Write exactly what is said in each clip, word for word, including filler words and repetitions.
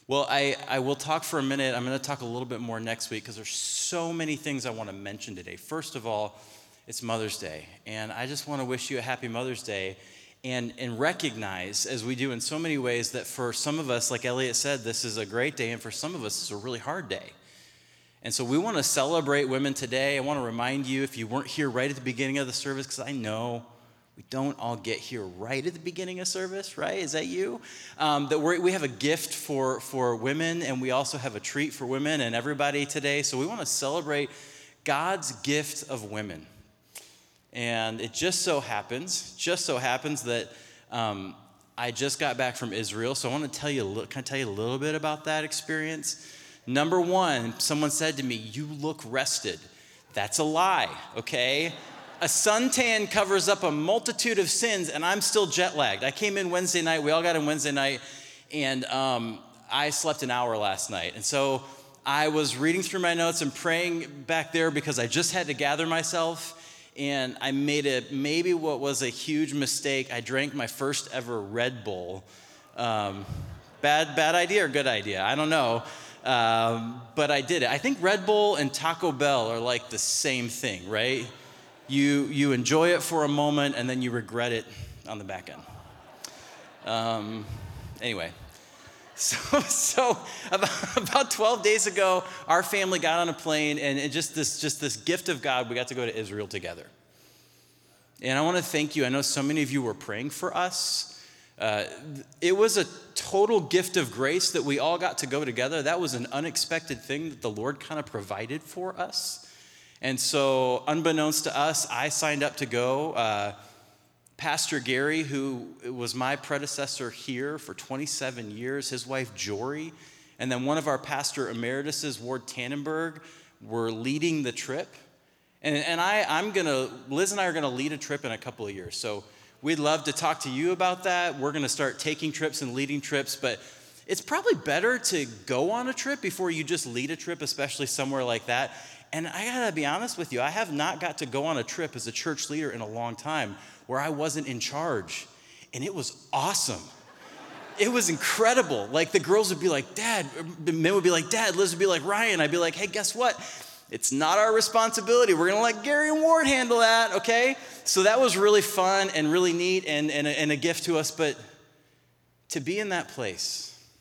Well, I, I will talk for a minute. I'm going to talk a little bit more next week because there's so many things I want to mention today. First of all, it's Mother's Day, and I just want to wish you a happy Mother's Day and, and recognize, as we do in so many ways, that for some of us, like Elliot said, this is a great day, and for some of us, it's a really hard day. And so we want to celebrate women today. I want to remind you, if you weren't here right at the beginning of the service, because I know we don't all get here right at the beginning of service, right? Is that you? Um, that we're, we have a gift for, for women, and we also have a treat for women and everybody today. So we want to celebrate God's gift of women. And it just so happens, just so happens that um, I just got back from Israel. So I want to tell you, a little, can I tell you a little bit about that experience? Number one, someone said to me, "You look rested." That's a lie, okay? A suntan covers up a multitude of sins, and I'm still jet lagged. I came in Wednesday night. We all got in Wednesday night, and um, I slept an hour last night. And so I was reading through my notes and praying back there because I just had to gather myself, and I made a maybe what was a huge mistake. I drank my first ever Red Bull. Um, bad, bad idea or good idea? I don't know. Um, but I did it. I think Red Bull and Taco Bell are like the same thing, right? You you enjoy it for a moment, and then you regret it on the back end. Um, anyway, so so about, about twelve days ago, our family got on a plane, and it just this just this gift of God, we got to go to Israel together. And I want to thank you. I know so many of you were praying for us. Uh, it was a total gift of grace that we all got to go together. That was an unexpected thing that the Lord kind of provided for us. And so, unbeknownst to us, I signed up to go. Uh, Pastor Gary, who was my predecessor here for twenty-seven years, his wife Jory, and then one of our pastor emeritus's, Ward Tannenberg, were leading the trip. And, and I, I'm gonna, Liz and I are gonna lead a trip in a couple of years. So we'd love to talk to you about that. We're gonna start taking trips and leading trips, but it's probably better to go on a trip before you just lead a trip, especially somewhere like that. And I gotta be honest with you, I have not got to go on a trip as a church leader in a long time where I wasn't in charge. And it was awesome. It was incredible. Like the girls would be like, "Dad," the men would be like, "Dad," Liz would be like, "Ryan." I'd be like, "Hey, guess what? It's not our responsibility. We're gonna let Gary and Ward handle that, okay?" So that was really fun and really neat and, and, a, and a gift to us. But to be in that place,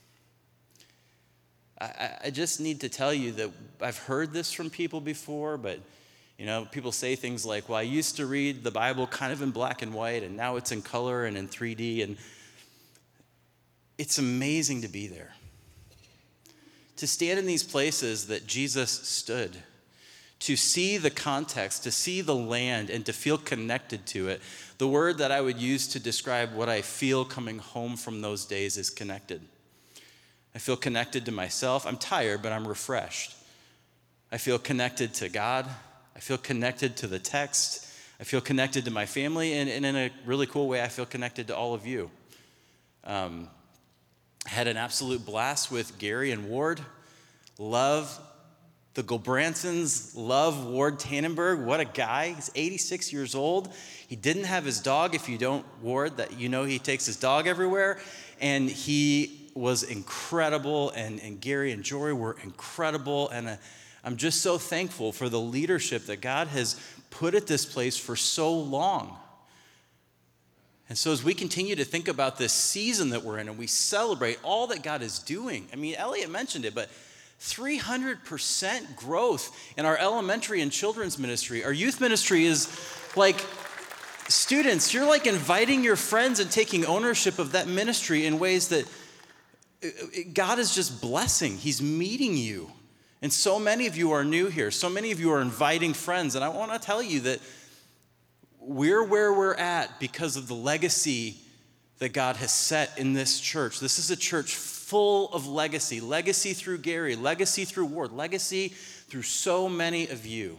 I, I just need to tell you that I've heard this from people before, but you know, people say things like, "Well, I used to read the Bible kind of in black and white, and now it's in color and in three D," and it's amazing to be there. To stand in these places that Jesus stood, to see the context, to see the land, and to feel connected to it. The word that I would use to describe what I feel coming home from those days is connected. I feel connected to myself. I'm tired, but I'm refreshed. I feel connected to God. I feel connected to the text. I feel connected to my family, and, and in a really cool way, I feel connected to all of you. Um, I had an absolute blast with Gary and Ward. Love the Gulbransons. Love Ward Tannenberg. What a guy. He's eighty-six years old. He didn't have his dog. If you don't, Ward, that you know he takes his dog everywhere. And he was incredible, and, and Gary and Jory were incredible, and uh, I'm just so thankful for the leadership that God has put at this place for so long. And so as we continue to think about this season that we're in, and we celebrate all that God is doing, I mean, Elliot mentioned it, but three hundred percent growth in our elementary and children's ministry. Our youth ministry is like, students, you're like inviting your friends and taking ownership of that ministry in ways that God is just blessing. He's meeting you. And so many of you are new here. So many of you are inviting friends. And I want to tell you that we're where we're at because of the legacy that God has set in this church. This is a church full of legacy. Legacy through Gary, legacy through Ward, legacy through so many of you.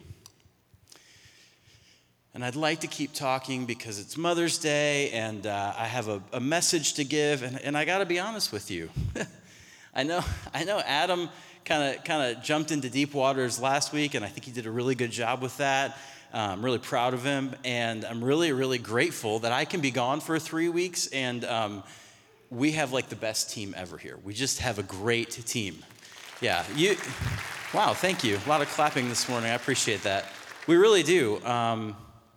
And I'd like to keep talking because it's Mother's Day, and uh, I have a, a message to give, and, and I got to be honest with you. I know I know Adam kind of kind of jumped into deep waters last week, and I think he did a really good job with that. Uh, I'm really proud of him, and I'm really, really grateful that I can be gone for three weeks, and um, we have like the best team ever here. We just have a great team. Yeah, you, wow, thank you. A lot of clapping this morning. I appreciate that. We really do. Um,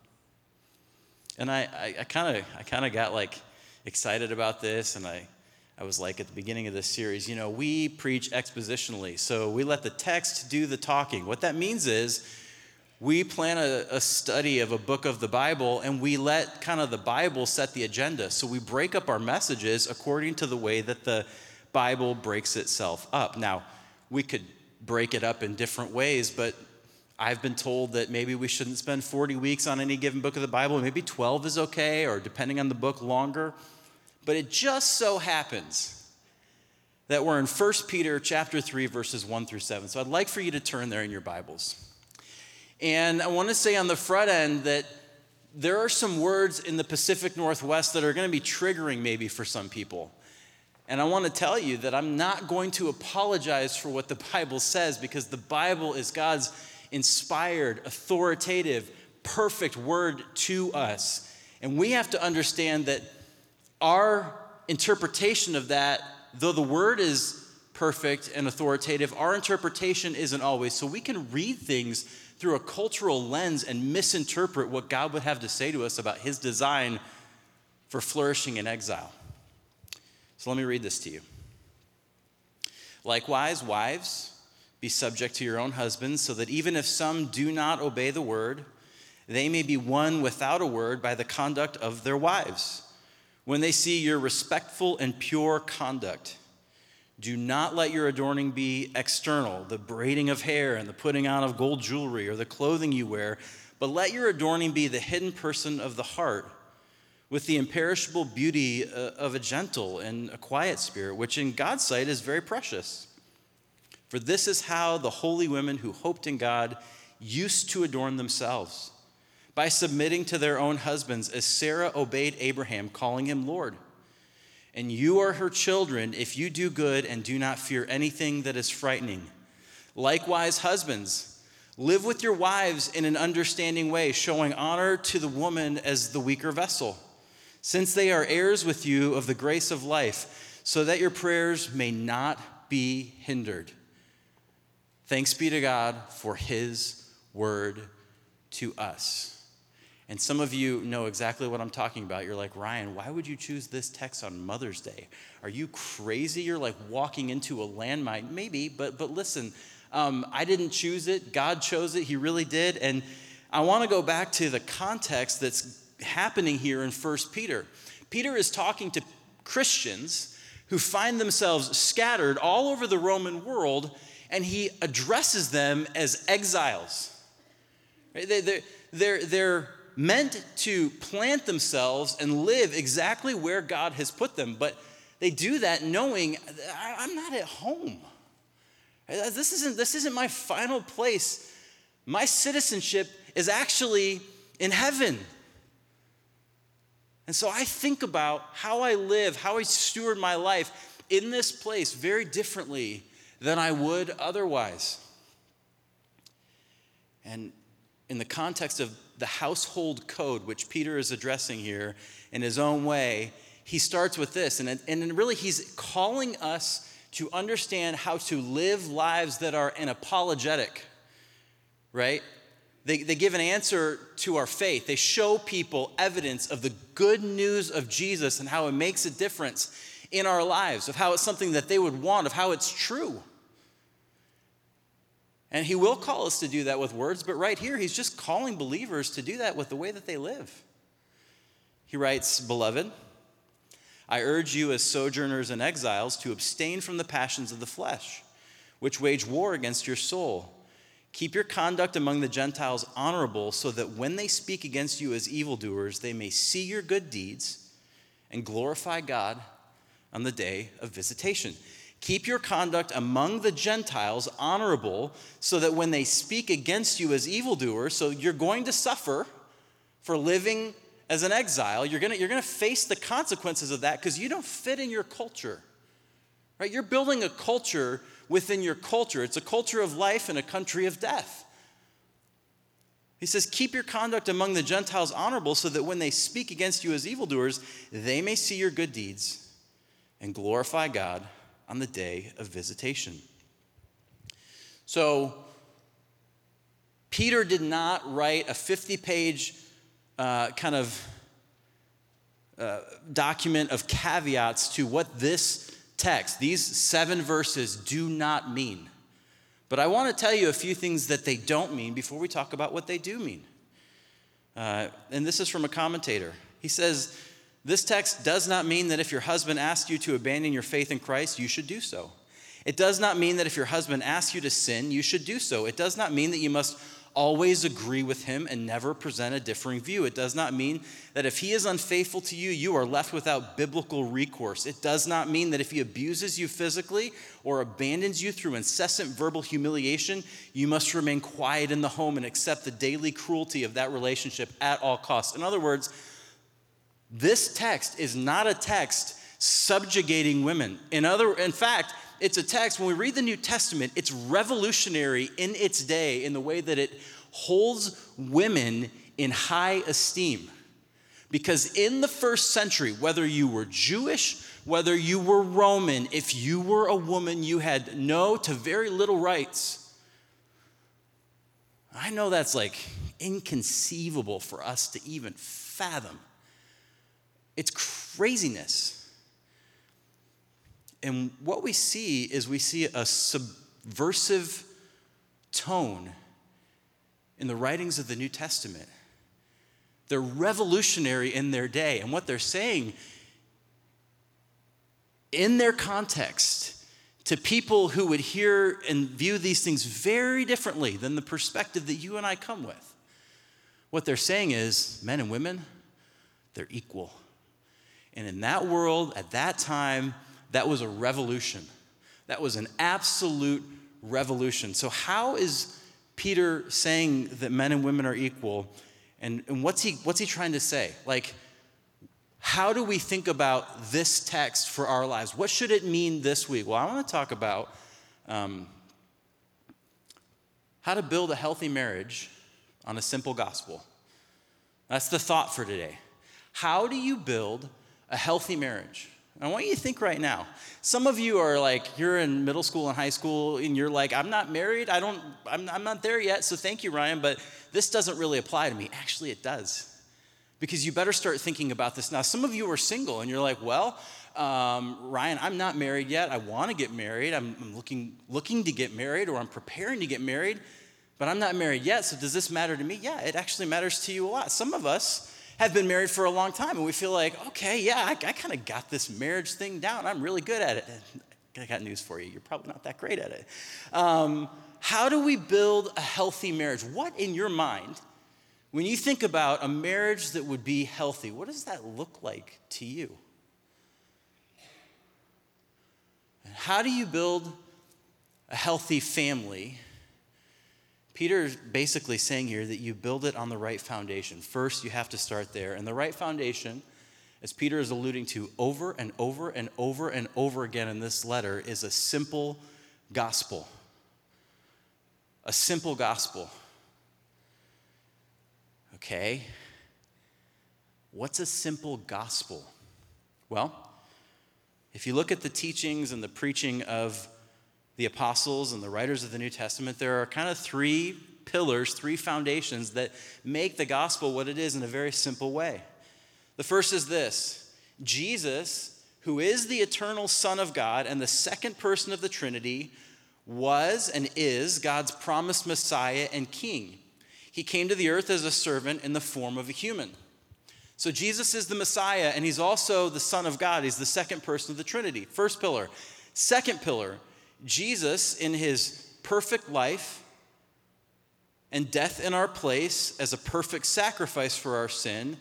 and I kind of I kind of got like excited about this, and I, I was like at the beginning of this series, you know, we preach expositionally. So we let the text do the talking. What that means is we plan a, a study of a book of the Bible, and we let kind of the Bible set the agenda. So we break up our messages according to the way that the Bible breaks itself up. Now, we could break it up in different ways, but I've been told that maybe we shouldn't spend forty weeks on any given book of the Bible. Maybe twelve is okay, or depending on the book, longer. But it just so happens that we're in First Peter chapter three, verses one through seven. So I'd like for you to turn there in your Bibles. And I want to say on the front end that there are some words in the Pacific Northwest that are going to be triggering maybe for some people. And I want to tell you that I'm not going to apologize for what the Bible says, because the Bible is God's inspired, authoritative, perfect word to us. And we have to understand that our interpretation of that, though the word is perfect and authoritative, our interpretation isn't always. So we can read things through a cultural lens and misinterpret what God would have to say to us about his design for flourishing in exile. So let me read this to you. Likewise, wives, be subject to your own husbands, so that even if some do not obey the word, they may be won without a word by the conduct of their wives. When they see your respectful and pure conduct, do not let your adorning be external, the braiding of hair and the putting on of gold jewelry or the clothing you wear, but let your adorning be the hidden person of the heart, with the imperishable beauty of a gentle and a quiet spirit, which in God's sight is very precious. For this is how the holy women who hoped in God used to adorn themselves, by submitting to their own husbands, as Sarah obeyed Abraham, calling him Lord. And you are her children if you do good and do not fear anything that is frightening. Likewise, husbands, live with your wives in an understanding way, showing honor to the woman as the weaker vessel, since they are heirs with you of the grace of life, so that your prayers may not be hindered. Thanks be to God for his word to us. And some of you know exactly what I'm talking about. You're like, Ryan, why would you choose this text on Mother's Day? Are you crazy? You're like walking into a landmine. Maybe, but but listen, um, I didn't choose it. God chose it. He really did. And I want to go back to the context that's happening here in First Peter. Peter is talking to Christians who find themselves scattered all over the Roman world, and he addresses them as exiles. They, they're, they're, they're meant to plant themselves and live exactly where God has put them, but they do that knowing I'm not at home. This isn't, this isn't my final place. My citizenship is actually in heaven. And so I think about how I live, how I steward my life in this place very differently than I would otherwise. And in the context of the household code, which Peter is addressing here in his own way, he starts with this. And, and really, he's calling us to understand how to live lives that are an apologetic, right? They, they give an answer to our faith. They show people evidence of the good news of Jesus and how it makes a difference in our lives, of how it's something that they would want, of how it's true. And he will call us to do that with words, but right here, he's just calling believers to do that with the way that they live. He writes, Beloved, I urge you as sojourners and exiles to abstain from the passions of the flesh, which wage war against your soul. Keep your conduct among the Gentiles honorable, so that when they speak against you as evildoers, they may see your good deeds and glorify God on the day of visitation. Keep your conduct among the Gentiles honorable, so that when they speak against you as evildoers, so you're going to suffer for living as an exile. You're going to, you're going to face the consequences of that because you don't fit in your culture, right? You're building a culture within your culture. It's a culture of life and a country of death. He says, keep your conduct among the Gentiles honorable, so that when they speak against you as evildoers, they may see your good deeds and glorify God on the day of visitation. So, Peter did not write a fifty-page uh, kind of uh, document of caveats to what this text, these seven verses, do not mean. But I want to tell you a few things that they don't mean before we talk about what they do mean. Uh, and this is from a commentator. He says, this text does not mean that if your husband asks you to abandon your faith in Christ, you should do so. It does not mean that if your husband asks you to sin, you should do so. It does not mean that you must always agree with him and never present a differing view. It does not mean that if he is unfaithful to you, you are left without biblical recourse. It does not mean that if he abuses you physically or abandons you through incessant verbal humiliation, you must remain quiet in the home and accept the daily cruelty of that relationship at all costs. In other words, this text is not a text subjugating women. In other, in fact, it's a text, when we read the New Testament, it's revolutionary in its day in the way that it holds women in high esteem. Because in the first century, whether you were Jewish, whether you were Roman, if you were a woman, you had no to very little rights. I know that's like inconceivable for us to even fathom. It's craziness. And what we see is we see a subversive tone in the writings of the New Testament. They're revolutionary in their day. And what they're saying in their context to people who would hear and view these things very differently than the perspective that you and I come with. What they're saying is men and women, they're equal. And in that world, at that time, that was a revolution. That was an absolute revolution. So how is Peter saying that men and women are equal? And, and what's he what's he trying to say? Like, how do we think about this text for our lives? What should it mean this week? Well, I want to talk about um, how to build a healthy marriage on a simple gospel. That's the thought for today. How do you build a healthy marriage? I want you to think right now. Some of you are like, you're in middle school and high school, and you're like, I'm not married. I don't, I'm, I'm not there yet, so thank you, Ryan, but this doesn't really apply to me. Actually, it does. Because you better start thinking about this now. Some of you are single, and you're like, well, um, Ryan, I'm not married yet. I want to get married. I'm, I'm looking, looking to get married, or I'm preparing to get married, but I'm not married yet, so does this matter to me? Yeah, it actually matters to you a lot. Some of us have been married for a long time, and we feel like, okay, yeah, I, I kind of got this marriage thing down. I'm really good at it. I got news for you. You're probably not that great at it. Um, how do we build a healthy marriage? What in your mind, when you think about a marriage that would be healthy, what does that look like to you? And how do you build a healthy family? Peter's basically saying here that you build it on the right foundation. First, you have to start there. And the right foundation, as Peter is alluding to over and over and over and over again in this letter, is a simple gospel. A simple gospel. Okay. What's a simple gospel? Well, if you look at the teachings and the preaching of the apostles and the writers of the New Testament, there are kind of three pillars, three foundations that make the gospel what it is in a very simple way. The first is this: Jesus, who is the eternal Son of God and the second person of the Trinity, was and is God's promised Messiah and King. He came to the earth as a servant in the form of a human. So Jesus is the Messiah, and he's also the Son of God. He's the second person of the Trinity. First pillar. Second pillar, Jesus, in his perfect life and death in our place as a perfect sacrifice for our sin,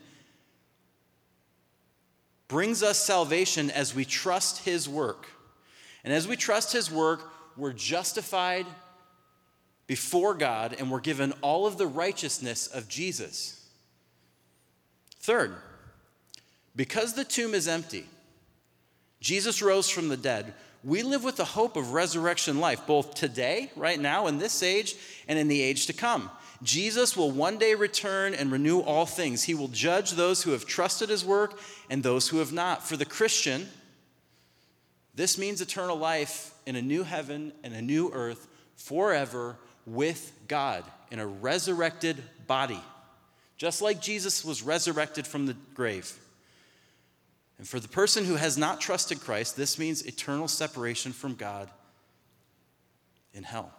brings us salvation as we trust his work. And as we trust his work, we're justified before God, and we're given all of the righteousness of Jesus. Third, because the tomb is empty, Jesus rose from the dead, we live with the hope of resurrection life, both today, right now, in this age, and in the age to come. Jesus will one day return and renew all things. He will judge those who have trusted his work and those who have not. For the Christian, This means eternal life in a new heaven and a new earth forever with God in a resurrected body, just like Jesus was resurrected from the grave. And for the person who has not trusted Christ, this means eternal separation from God in hell.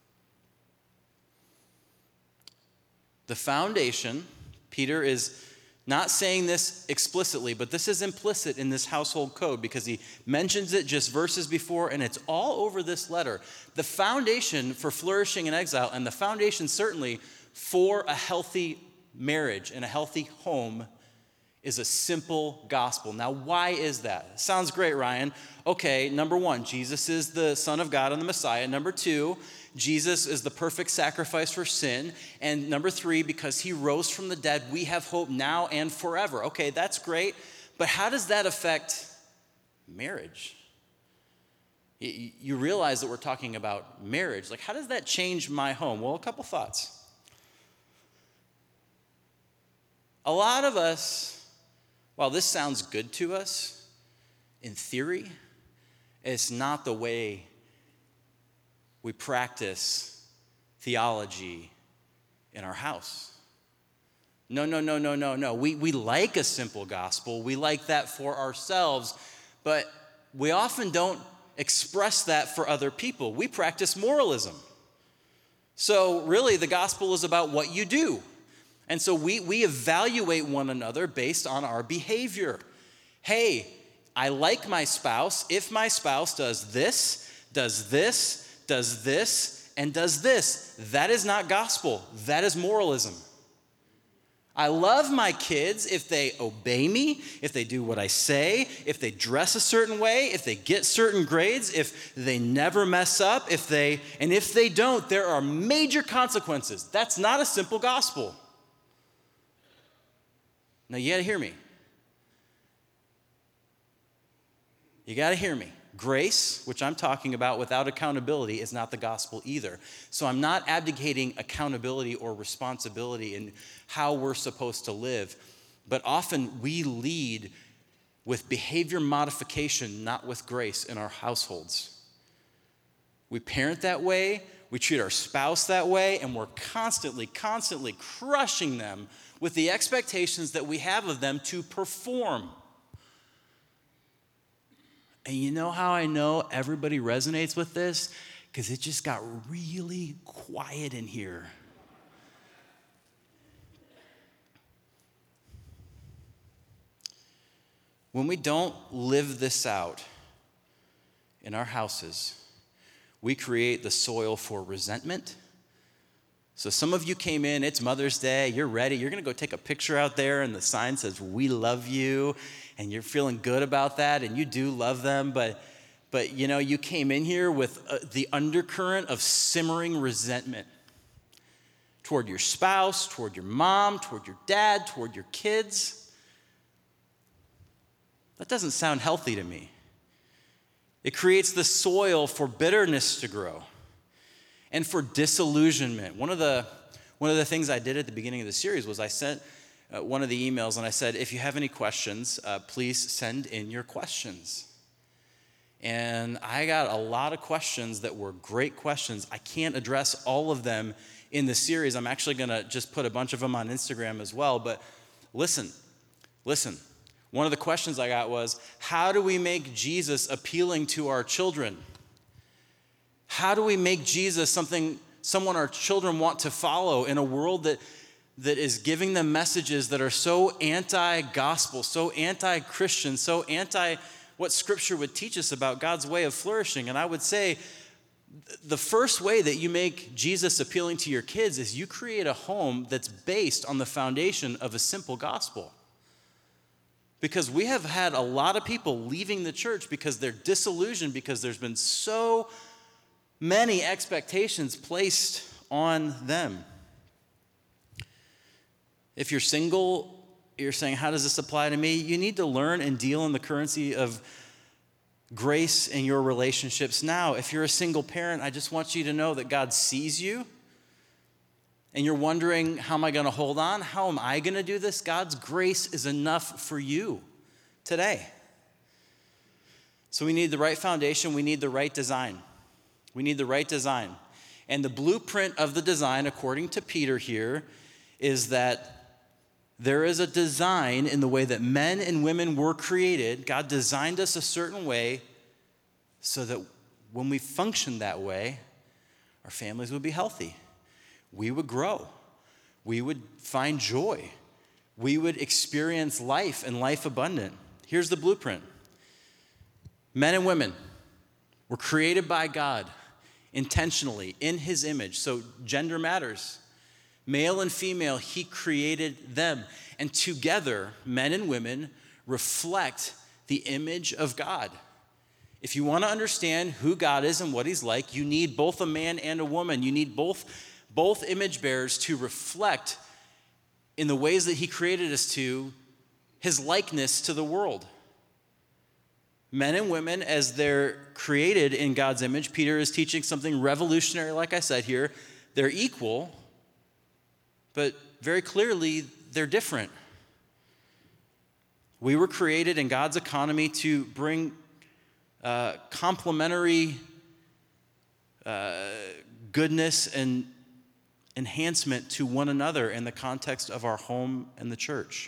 The foundation, Peter is not saying this explicitly, but this is implicit in this household code because he mentions it just verses before, and it's all over this letter. The foundation for flourishing in exile, and the foundation certainly for a healthy marriage and a healthy home, is a simple gospel. Now, why is that? Sounds great, Ryan. Okay, number one, Jesus is the Son of God and the Messiah. Number two, Jesus is the perfect sacrifice for sin. And number three, because he rose from the dead, we have hope now and forever. Okay, that's great. But how does that affect marriage? You realize that we're talking about marriage. Like, how does that change my home? Well, a couple thoughts. A lot of us, while this sounds good to us, in theory, it's not the way we practice theology in our house. No, no, no, no, no, no. We, we like a simple gospel. We like that for ourselves, but we often don't express that for other people. We practice moralism. So really, the gospel is about what you do. And so we, we evaluate one another based on our behavior. Hey, I like my spouse if my spouse does this, does this, does this, and does this. That is not gospel. That is moralism. I love my kids if they obey me, if they do what I say, if they dress a certain way, if they get certain grades, if they never mess up, if they, and if they don't, there are major consequences. That's not a simple gospel. Now, you got to hear me. You got to hear me. Grace, which I'm talking about without accountability, is not the gospel either. So I'm not abdicating accountability or responsibility in how we're supposed to live. But often we lead with behavior modification, not with grace in our households. We parent that way, we treat our spouse that way, and we're constantly, constantly crushing them with the expectations that we have of them to perform. And you know how I know everybody resonates with this? Because it just got really quiet in here. When we don't live this out in our houses, we create the soil for resentment. So some of you came in, it's Mother's Day, you're ready, you're gonna go take a picture out there and the sign says, "We love you," and you're feeling good about that, and you do love them, but, but you know, you came in here with uh, the undercurrent of simmering resentment toward your spouse, toward your mom, toward your dad, toward your kids. That doesn't sound healthy to me. It creates the soil for bitterness to grow and for disillusionment. One of the one of the things I did at the beginning of the series was I sent uh, one of the emails and I said, if you have any questions, uh, please send in your questions. And I got a lot of questions that were great questions. I can't address all of them in the series. I'm actually going to just put a bunch of them on Instagram as well. But listen, listen. One of the questions I got was, how do we make Jesus appealing to our children? How do we make Jesus something, someone our children want to follow in a world that, that is giving them messages that are so anti-gospel, so anti-Christian, so anti what Scripture would teach us about God's way of flourishing? And I would say the first way that you make Jesus appealing to your kids is you create a home that's based on the foundation of a simple gospel. Because we have had a lot of people leaving the church because they're disillusioned because there's been so many expectations placed on them. If you're single, you're saying, how does this apply to me? You need to learn and deal in the currency of grace in your relationships now. If you're a single parent, I just want you to know that God sees you. And you're wondering, how am I going to hold on? How am I going to do this? God's grace is enough for you today. So we need the right foundation. We need the right design. We need the right design. And the blueprint of the design, according to Peter here, is that there is a design in the way that men and women were created. God designed us a certain way so that when we function that way, our families would be healthy. We would grow. We would find joy. We would experience life and life abundant. Here's the blueprint. Men and women were created by God intentionally in his image. So gender matters. Male and female, he created them. And together, men and women reflect the image of God. If you want to understand who God is and what he's like, you need both a man and a woman. You need both, both image bearers to reflect in the ways that he created us to, his likeness to the world. Men and women, as they're created in God's image, Peter is teaching something revolutionary, like I said here. They're equal, but very clearly, they're different. We were created in God's economy to bring uh, complementary uh, goodness and enhancement to one another in the context of our home and the church.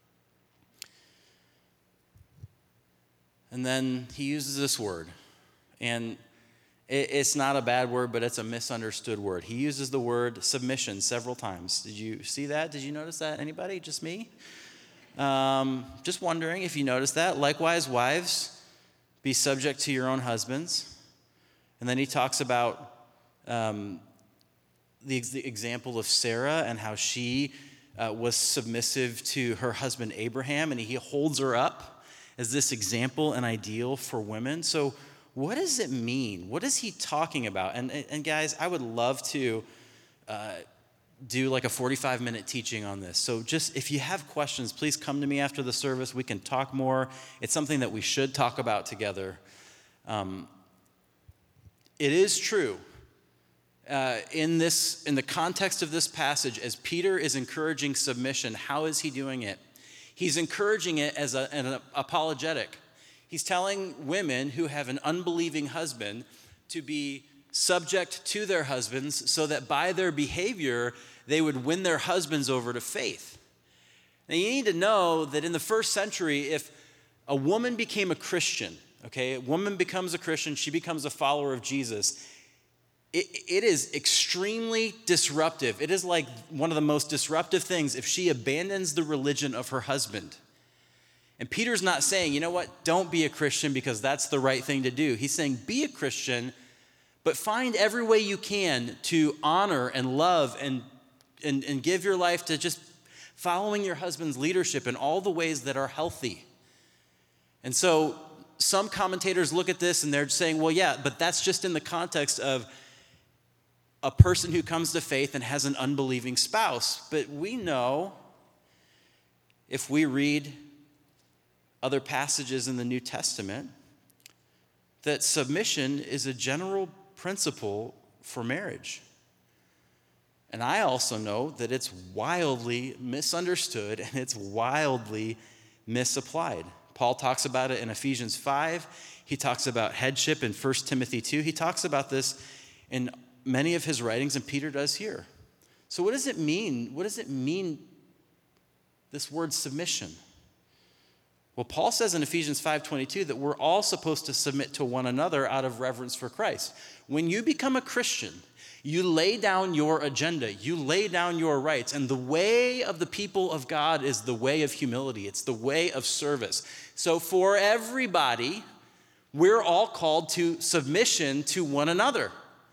And then he uses this word, and it's not a bad word, but it's a misunderstood word. He uses the word submission several times. Did you see that? Did you notice that? Anybody? Just me? Um, just wondering if you noticed that. Likewise, wives, be subject to your own husbands. And then he talks about um, the, the example of Sarah and how she uh, was submissive to her husband Abraham, and he holds her up as this example and ideal for women. So what does it mean? What is he talking about? And, and guys, I would love to uh, do like a forty-five minute teaching on this. So just if you have questions, please come to me after the service. We can talk more. It's something that we should talk about together. Um, it is true. Uh, in this, in the context of this passage, as Peter is encouraging submission, how is he doing it? He's encouraging it as a, an apologetic. He's telling women who have an unbelieving husband to be subject to their husbands so that by their behavior, they would win their husbands over to faith. Now, you need to know that in the first century, if a woman became a Christian, okay, a woman becomes a Christian, she becomes a follower of Jesus, It, it is extremely disruptive. It is like one of the most disruptive things if she abandons the religion of her husband. And Peter's not saying, you know what, don't be a Christian because that's the right thing to do. He's saying be a Christian, but find every way you can to honor and love and, and, and give your life to just following your husband's leadership in all the ways that are healthy. And so some commentators look at this and they're saying, well, yeah, but that's just in the context of a person who comes to faith and has an unbelieving spouse. But we know, if we read other passages in the New Testament, that submission is a general principle for marriage. And I also know that it's wildly misunderstood and it's wildly misapplied. Paul talks about it in Ephesians five. He talks about headship in First Timothy two. He talks about this in many of his writings, and Peter does here. So what does it mean? What does it mean, this word submission? Well, Paul says in Ephesians five twenty-two that we're all supposed to submit to one another out of reverence for Christ. When you become a Christian, you lay down your agenda, you lay down your rights, and the way of the people of God is the way of humility. It's the way of service. So for everybody, we're all called to submission to one another.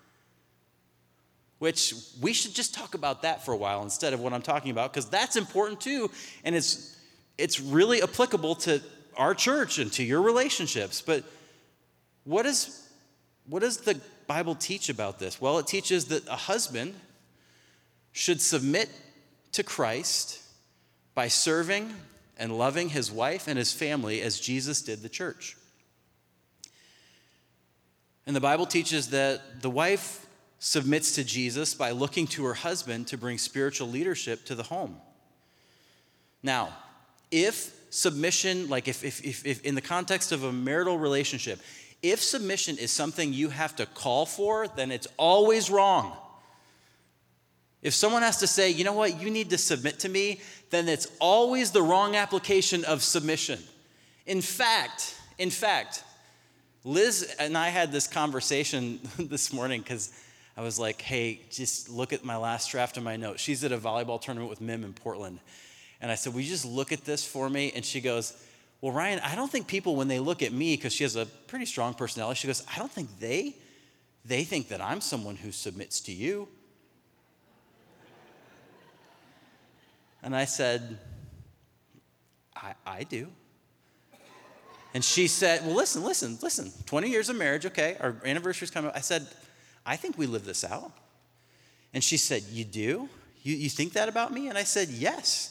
Which we should just talk about that for a while instead of what I'm talking about, because that's important too, and it's it's really applicable to our church and to your relationships. But what is what does the Bible teach about this? Well, it teaches that a husband should submit to Christ by serving and loving his wife and his family as Jesus did the church. And the Bible teaches that the wife submits to Jesus by looking to her husband to bring spiritual leadership to the home. Now, if submission, like if, if, if, if in the context of a marital relationship, if submission is something you have to call for, then it's always wrong. If someone has to say, you know what, you need to submit to me, then it's always the wrong application of submission. In fact, in fact, Liz and I had this conversation this morning because I was like, hey, just look at my last draft of my notes. She's at a volleyball tournament with Mim in Portland. And I said, will you just look at this for me? And she goes, well, Ryan, I don't think people, when they look at me, because she has a pretty strong personality, she goes, I don't think they, they think that I'm someone who submits to you. And I said, I, I do. And she said, well, listen, listen, listen, twenty years of marriage, okay, our anniversary's coming up. I said, I think we live this out. And she said, you do? You, you think that about me? And I said, yes.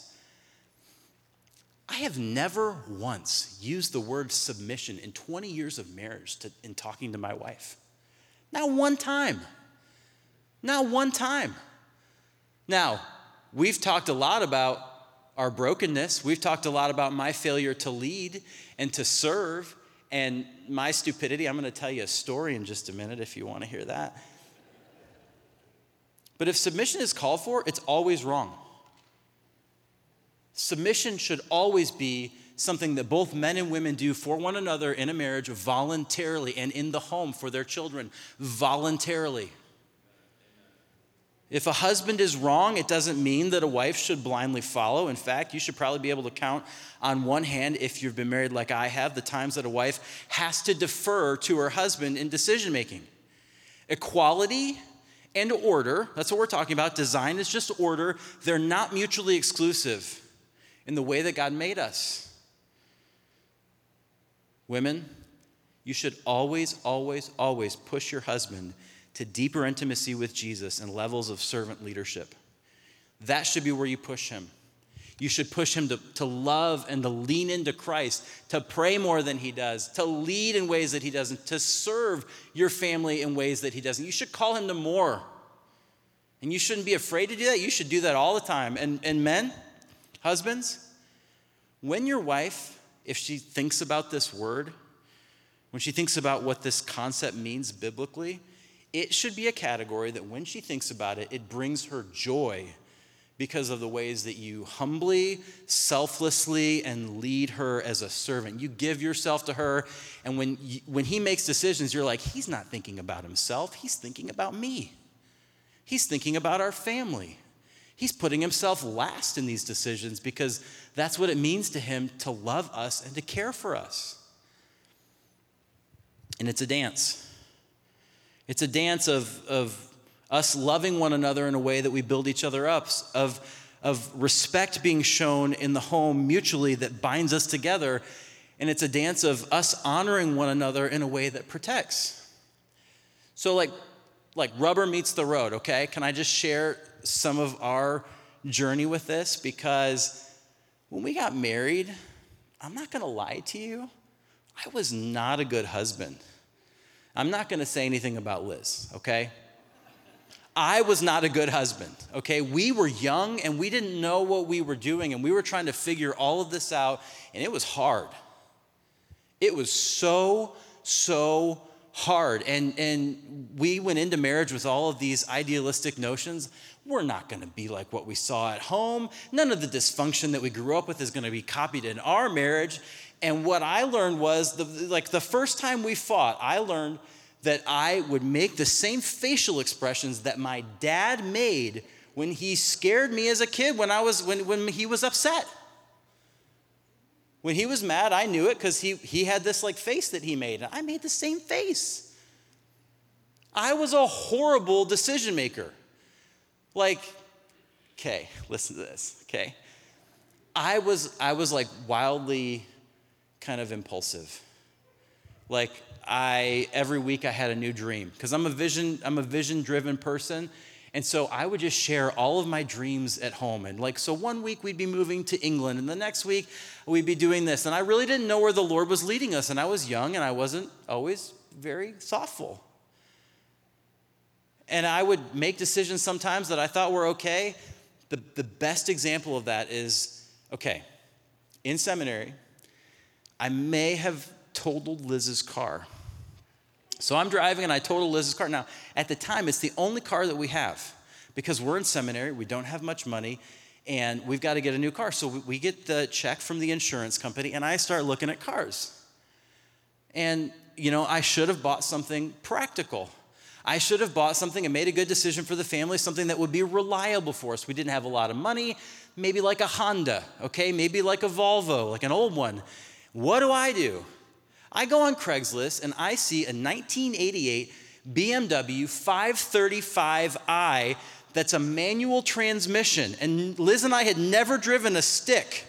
I have never once used the word submission in twenty years of marriage to, in talking to my wife. Not one time. Not one time. Now, we've talked a lot about our brokenness. We've talked a lot about my failure to lead and to serve and my stupidity. I'm going to tell you a story in just a minute if you want to hear that. But if submission is called for, it's always wrong. Submission should always be something that both men and women do for one another in a marriage voluntarily, and in the home for their children voluntarily. If a husband is wrong, it doesn't mean that a wife should blindly follow. In fact, you should probably be able to count on one hand, if you've been married like I have, the times that a wife has to defer to her husband in decision making. Equality and order, that's what we're talking about. Design is just order. They're not mutually exclusive in the way that God made us. Women, you should always, always, always push your husband to deeper intimacy with Jesus and levels of servant leadership. That should be where you push him. You should push him to, to love and to lean into Christ, to pray more than he does, to lead in ways that he doesn't, to serve your family in ways that he doesn't. You should call him to more. And you shouldn't be afraid to do that. You should do that all the time. And, and men, husbands, when your wife, if she thinks about this word, when she thinks about what this concept means biblically, it should be a category that when she thinks about it, it brings her joy because of the ways that you humbly, selflessly, and lead her as a servant. You give yourself to her, and when, you, when he makes decisions, you're like, he's not thinking about himself, he's thinking about me. He's thinking about our family. He's putting himself last in these decisions because that's what it means to him to love us and to care for us. And it's a dance. It's a dance of, of us loving one another in a way that we build each other up, of, of respect being shown in the home mutually that binds us together. And it's a dance of us honoring one another in a way that protects. So like, like rubber meets the road, okay? Can I just share some of our journey with this? Because when we got married, I'm not gonna lie to you, I was not a good husband. I'm not gonna say anything about Liz, okay? I was not a good husband, okay? We were young and we didn't know what we were doing, and we were trying to figure all of this out, and it was hard. It was so, so hard. And, and we went into marriage with all of these idealistic notions. We're not gonna be like what we saw at home. None of the dysfunction that we grew up with is gonna be copied in our marriage. And what I learned was, the, like the first time we fought, I learned that I would make the same facial expressions that my dad made when he scared me as a kid when I was when, when he was upset. When he was mad, I knew it because he, he had this like face that he made. And I made the same face. I was a horrible decision maker. Like, okay, listen to this, okay? I was I was like wildly kind of impulsive. Like I every week I had a new dream because I'm a vision I'm a vision-driven person, and so I would just share all of my dreams at home. And like so one week we'd be moving to England, and the next week we'd be doing this, and I really didn't know where the Lord was leading us, and I was young and I wasn't always very thoughtful. And I would make decisions sometimes that I thought were okay. The, the best example of that is, okay, in seminary, I may have totaled Liz's car. So I'm driving and I totaled Liz's car. Now, at the time, it's the only car that we have because we're in seminary, we don't have much money, and we've got to get a new car. So we, we get the check from the insurance company, and I start looking at cars. And, you know, I should have bought something practical. I should have bought something and made a good decision for the family, something that would be reliable for us. We didn't have a lot of money, maybe like a Honda, okay? Maybe like a Volvo, like an old one. What do I do? I go on Craigslist and I see a nineteen eighty-eight B M W five thirty-five i that's a manual transmission. And Liz and I had never driven a stick.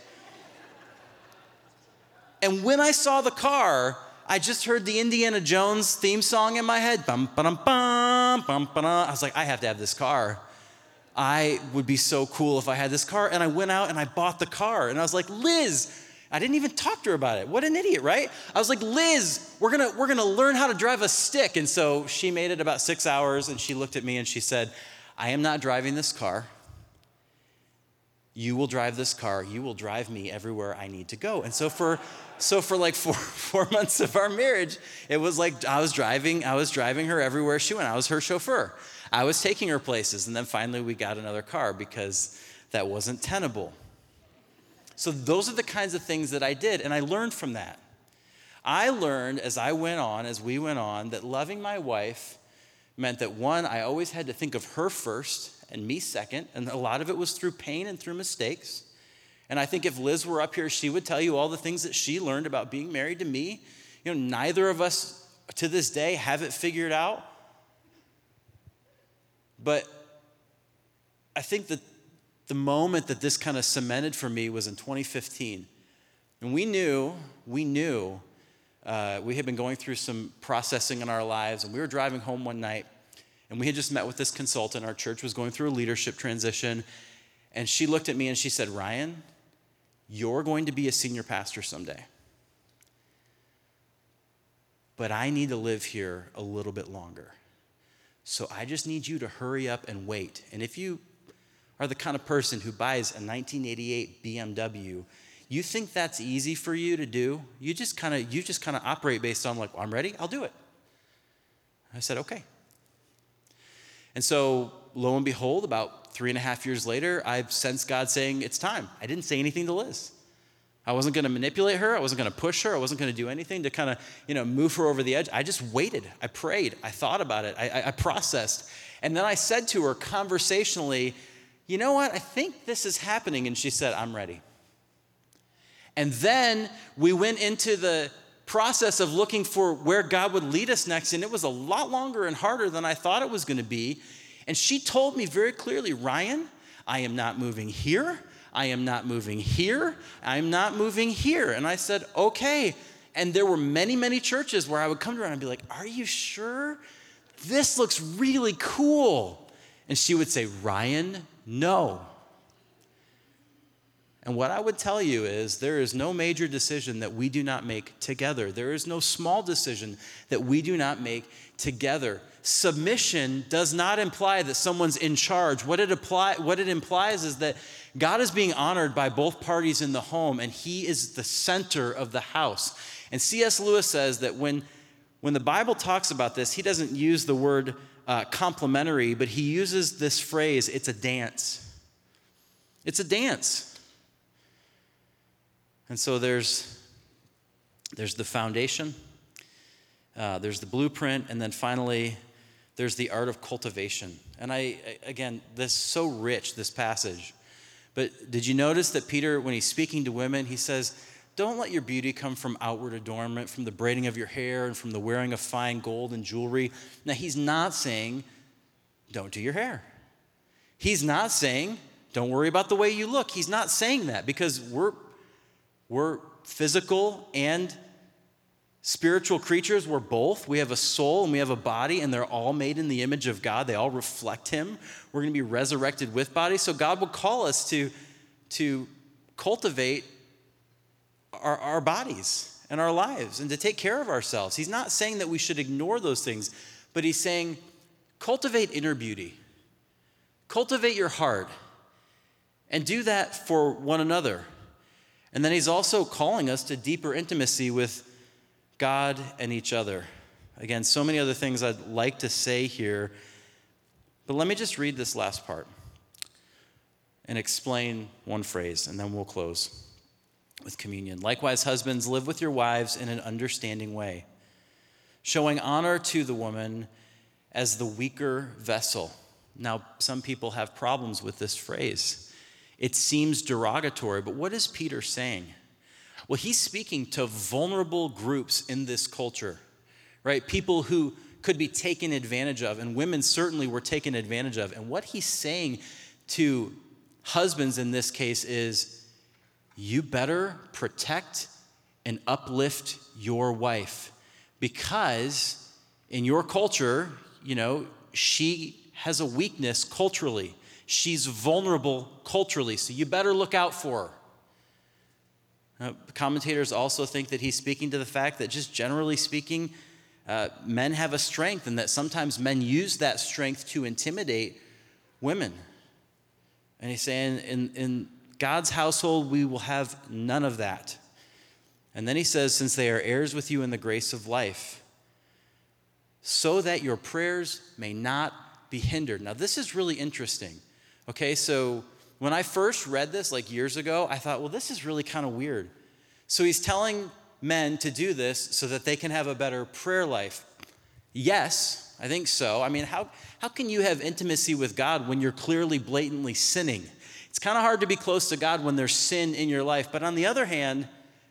And when I saw the car, I just heard the Indiana Jones theme song in my head. Bum, ba-dum, bum, bum, ba-dum. I was like, I have to have this car. I would be so cool if I had this car. And I went out and I bought the car. And I was like, Liz, I didn't even talk to her about it. What an idiot, right? I was like, Liz, we're gonna, we're gonna learn how to drive a stick. And so she made it about six hours and she looked at me and she said, I am not driving this car. You will drive this car. You will drive me everywhere I need to go. And so for so for like four four months of our marriage, it was like I was driving, I was driving her everywhere she went. I was her chauffeur. I was taking her places. And then finally we got another car because that wasn't tenable. So those are the kinds of things that I did, and I learned from that. I learned as I went on, as we went on, that loving my wife meant that, one, I always had to think of her first and me second, and a lot of it was through pain and through mistakes. And I think if Liz were up here, she would tell you all the things that she learned about being married to me. You know, neither of us to this day have it figured out. But I think that the moment that this kind of cemented for me was in twenty fifteen. And we knew, we knew, uh, we had been going through some processing in our lives, and we were driving home one night, and we had just met with this consultant. Our church was going through a leadership transition, and she looked at me and she said, Ryan, you're going to be a senior pastor someday. But I need to live here a little bit longer. So I just need you to hurry up and wait. And if you are the kind of person who buys a nineteen eighty-eight B M W, you think that's easy for you to do? You just kind of you just kind of operate based on like, well, I'm ready, I'll do it. I said, okay. And so lo and behold, about three and a half years later, I've sensed God saying, it's time. I didn't say anything to Liz. I wasn't going to manipulate her. I wasn't going to push her. I wasn't going to do anything to kind of, you know, move her over the edge. I just waited. I prayed. I thought about it. I, I, I processed. And then I said to her conversationally, you know what? I think this is happening. And she said, I'm ready. And then we went into the process of looking for where God would lead us next. And it was a lot longer and harder than I thought it was going to be. And she told me very clearly, Ryan, I am not moving here. I am not moving here. I'm not moving here. And I said, okay. And there were many, many churches where I would come to her and I'd be like, are you sure? This looks really cool. And she would say, Ryan, no. And what I would tell you is there is no major decision that we do not make together. There is no small decision that we do not make together. Submission does not imply that someone's in charge. What it, apply, what it implies is that God is being honored by both parties in the home, and he is the center of the house. And C S Lewis says that when, when the Bible talks about this, he doesn't use the word uh, complementary, but he uses this phrase, it's a dance. It's a dance. And so there's, there's the foundation, uh, there's the blueprint, and then finally, there's the art of cultivation. And I, again, this is so rich, this passage. But did you notice that Peter, when he's speaking to women, he says, don't let your beauty come from outward adornment, from the braiding of your hair and from the wearing of fine gold and jewelry. Now, he's not saying, don't do your hair. He's not saying, don't worry about the way you look. He's not saying that because we're, we're physical and spiritual creatures. We're both. We have a soul and we have a body, and they're all made in the image of God. They all reflect him. We're going to be resurrected with bodies. So God will call us to, to cultivate our, our bodies and our lives and to take care of ourselves. He's not saying that we should ignore those things, but he's saying cultivate inner beauty. Cultivate your heart and do that for one another. And then he's also calling us to deeper intimacy with God and each other. Again, so many other things I'd like to say here, but let me just read this last part and explain one phrase, and then we'll close with communion. Likewise, husbands, live with your wives in an understanding way, showing honor to the woman as the weaker vessel. Now, some people have problems with this phrase. It seems derogatory, but what is Peter saying? Well, he's speaking to vulnerable groups in this culture, right? People who could be taken advantage of, and women certainly were taken advantage of. And what he's saying to husbands in this case is, you better protect and uplift your wife, because in your culture, you know, she has a weakness culturally. She's vulnerable culturally, so you better look out for her. Now, commentators also think that he's speaking to the fact that, just generally speaking, uh, men have a strength, and that sometimes men use that strength to intimidate women. And he's saying, in, in God's household, we will have none of that. And then he says, since they are heirs with you in the grace of life, so that your prayers may not be hindered. Now, this is really interesting. Okay, so when I first read this, like years ago, I thought, well, this is really kind of weird. So he's telling men to do this so that they can have a better prayer life. Yes, I think so. I mean, how, how can you have intimacy with God when you're clearly, blatantly sinning? It's kind of hard to be close to God when there's sin in your life. But on the other hand,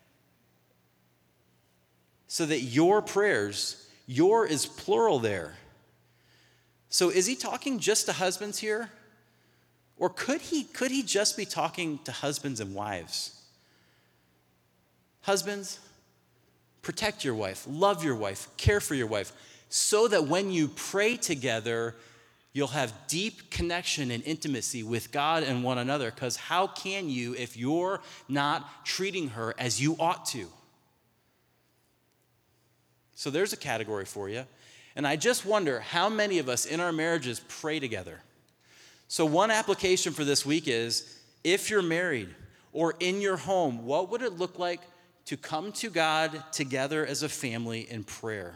so that your prayers, your is plural there. So is he talking just to husbands here? Or could he, could he just be talking to husbands and wives? Husbands, protect your wife, love your wife, care for your wife, so that when you pray together, you'll have deep connection and intimacy with God and one another. Because how can you if you're not treating her as you ought to? So there's a category for you. And I just wonder how many of us in our marriages pray together. So one application for this week is, if you're married or in your home, what would it look like to come to God together as a family in prayer?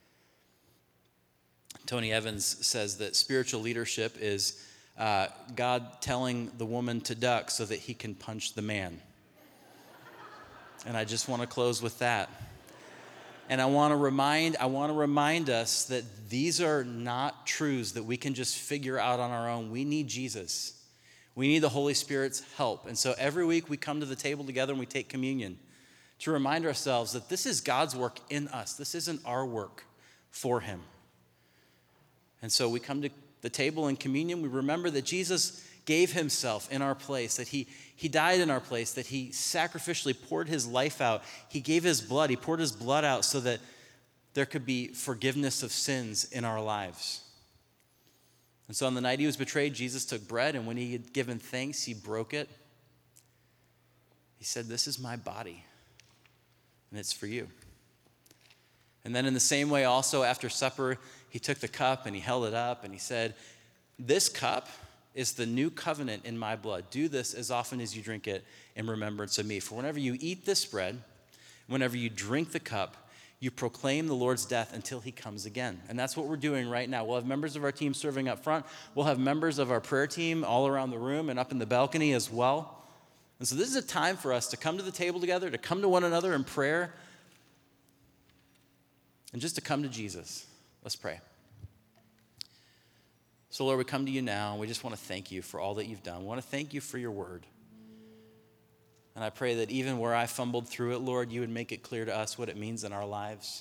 Tony Evans says that spiritual leadership is uh, God telling the woman to duck so that he can punch the man. And I just want to close with that. And I want to remind, I want to remind us that these are not truths that we can just figure out on our own. We need Jesus. We need the Holy Spirit's help. And so every week we come to the table together and we take communion to remind ourselves that this is God's work in us. This isn't our work for him. And so we come to the table in communion. We remember that Jesus gave himself in our place, that he, he died in our place, that he sacrificially poured his life out. He gave his blood. He poured his blood out so that there could be forgiveness of sins in our lives. And so on the night he was betrayed, Jesus took bread, and when he had given thanks, he broke it. He said, "This is my body, and it's for you." And then in the same way also after supper, he took the cup and he held it up and he said, "This cup is the new covenant in my blood. Do this as often as you drink it in remembrance of me. For whenever you eat this bread, whenever you drink the cup, you proclaim the Lord's death until he comes again." And that's what we're doing right now. We'll have members of our team serving up front. We'll have members of our prayer team all around the room and up in the balcony as well. And so this is a time for us to come to the table together, to come to one another in prayer, and just to come to Jesus. Let's pray. So, Lord, we come to you now, and we just want to thank you for all that you've done. We want to thank you for your word. And I pray that even where I fumbled through it, Lord, you would make it clear to us what it means in our lives.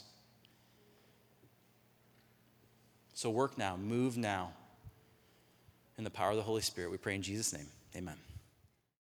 So work now, move now in the power of the Holy Spirit. We pray in Jesus' name, amen.